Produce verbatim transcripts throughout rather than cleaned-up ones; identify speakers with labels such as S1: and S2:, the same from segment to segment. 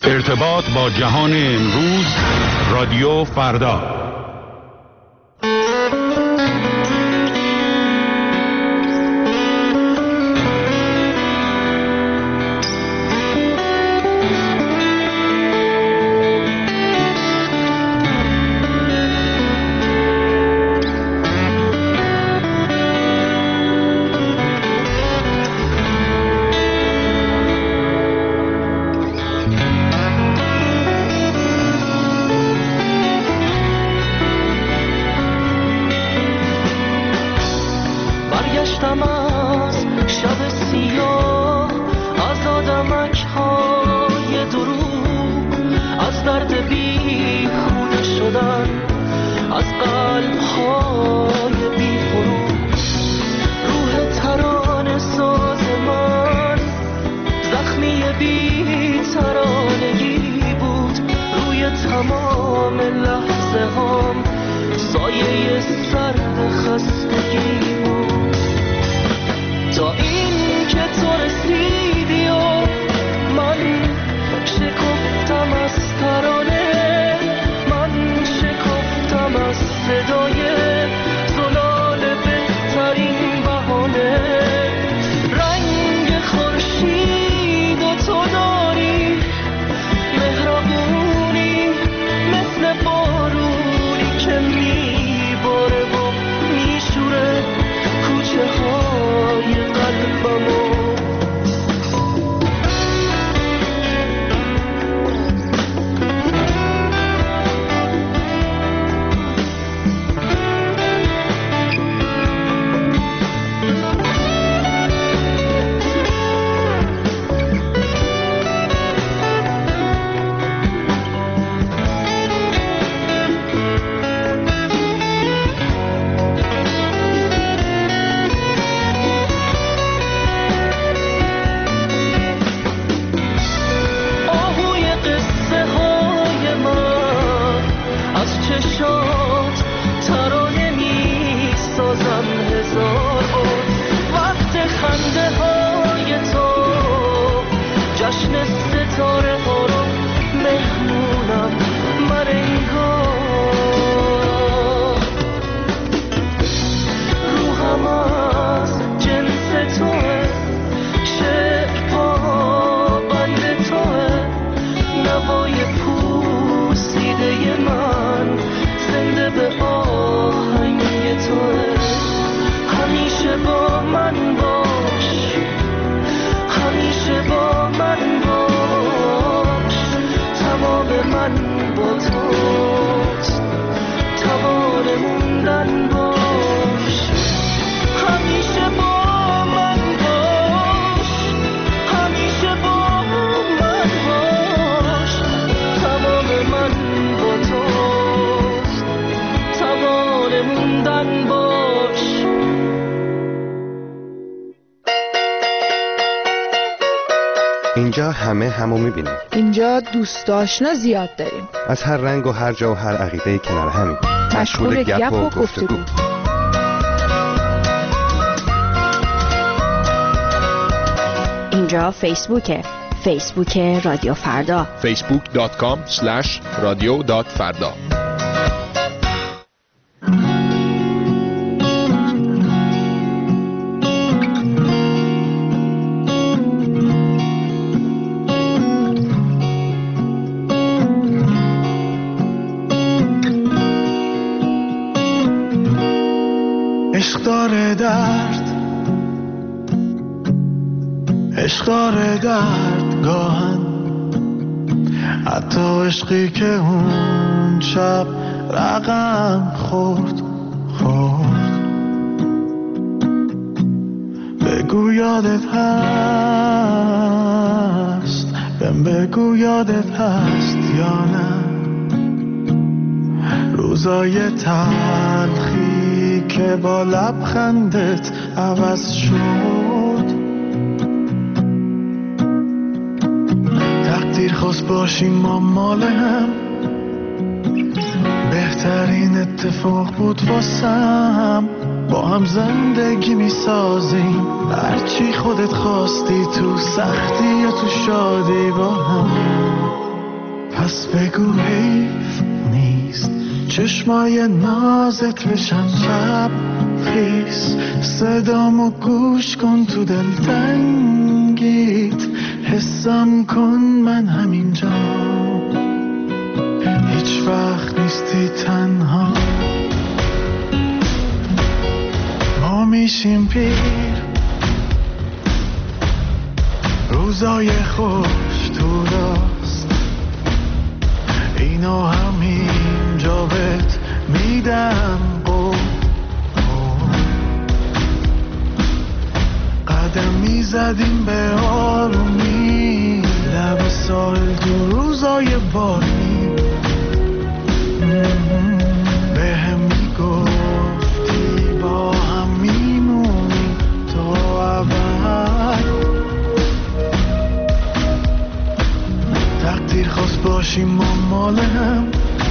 S1: ارتباط با جهان امروز، رادیو فردا.
S2: اینجا همه همو میبینیم.
S3: اینجا دوست آشنا زیاد داریم.
S2: از هر رنگ و هر جا و هر عقیده کنار همیم.
S3: مشغول گپ و گفتگو.
S4: اینجا فیسبوکه. فیسبوک رادیو فردا.
S5: فیسبوک دات کام اسلش رادیو دات فردا.
S6: عشق داره درد، عشق داره درد گاهن، حتی عشقی که اون شب رقم خورد خورد. بگو یادت هست، بهم بگو یادت هست یا نه روزای تلخی که با لبخندت عوض شد. تقدیر خواست باشیم ما مال هم، بهترین اتفاق بود واسم. با هم زندگی می سازیم، هرچی خودت خواستی، تو سختی یا تو شادی با هم. پس بگو حیف نیست چشمای نازت بشن شب خیس صدامو گوش کن تو دل تنگیت حسم کن من همینجا هیچ وقت نیستی تنها ما میشیم پیر روزای خوش تو راست اینو همینجا بهت میدم قول قدم میزدیم به آرومی لب سال تو روزای بارمی به هم میگفتی با هم میمونیم تا ابد تقدیر خواست باشیم ما مال هم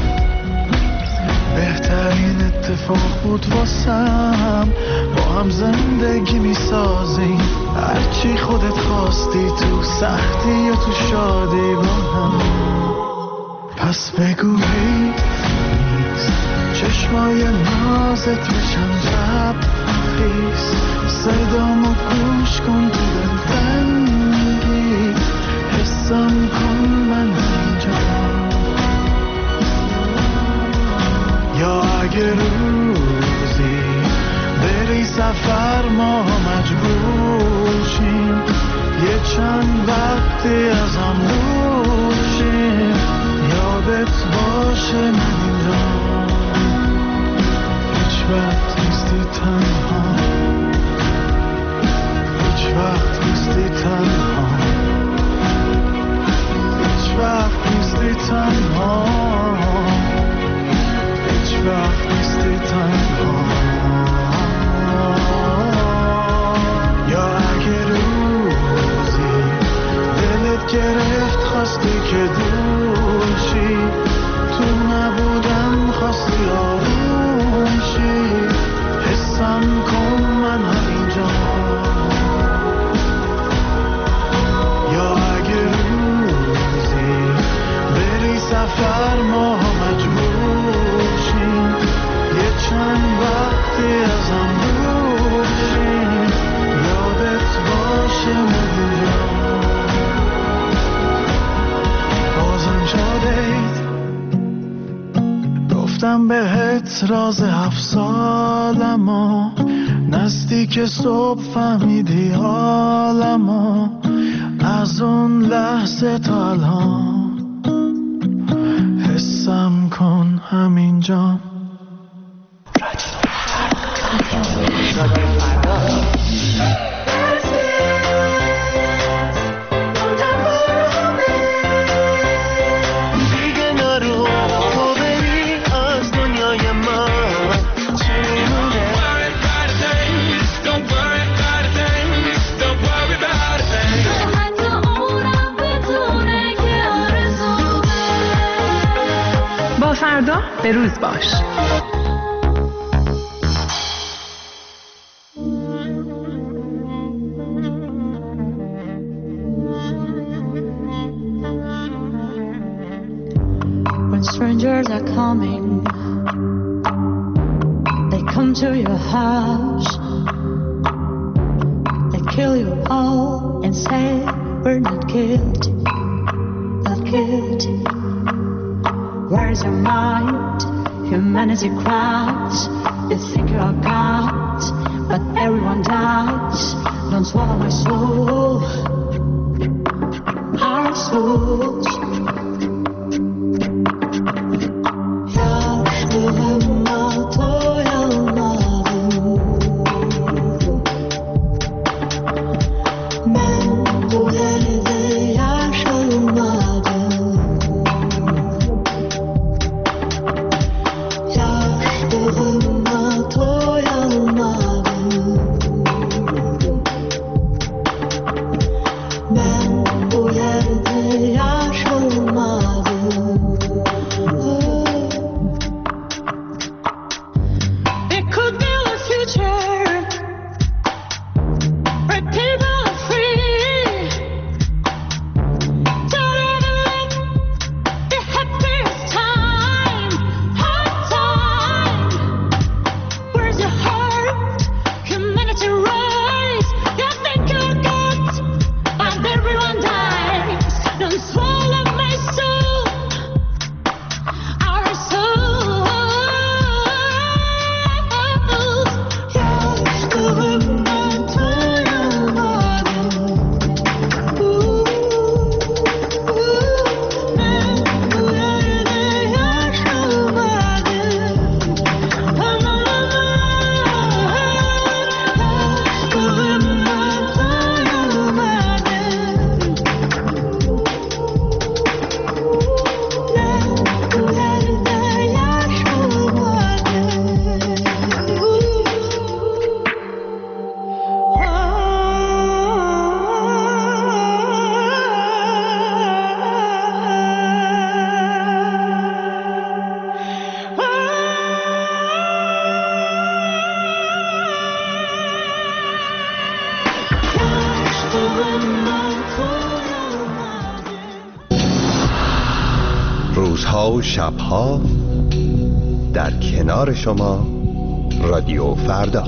S6: بهترین اتفاق بود واسم با هم زندگی میسازیم هرچی خودت خواستی تو سختی یا تو شادی با هم پس بگو حیف نیست چشمای نازت بشن شب خیس صدامو گوش کن تو دل تنگی حسم کن من اینجا یا اگه روزی بری سفر ما مجبور شیم یه چند وقتی از هم دور شیم یادت باشه من اینجا هیچ وقت نیستی تنها هیچ وقت نیستی تنها هیچ وقت نیستی تنها هیچ وقت نیستی تنها یا اگه روزی دلت گرفت خواستی که دور شی تو نبودم خواستی آروم شی حسم کن من همینجا یا اگه روزی بری سفر ما مجبور شیم یه چند وقتی از هم دور شیم یادت باشه مدینجا بازم شادید گفتم بهت راز هفت سالمو نزدیک صبح فهمیدی حالمو از اون لحظه تا الان حسم کن همینجا دیگه نرو تو بری از دنیای من چونه حتی اونم بدونه که آرزومه
S3: با فردا به روز باش.
S7: When strangers are coming, they come to your house, they kill you all and say we're not guilty, not guilty. Where's your mind? Humanity cries. You think you're God, but everyone dies. Don't swallow my soul, our souls.
S8: من باید یاشو
S2: روزها و شبها در کنار شما رادیو فردا.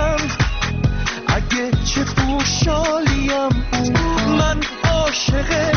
S6: چه خوشحالیم من عاشق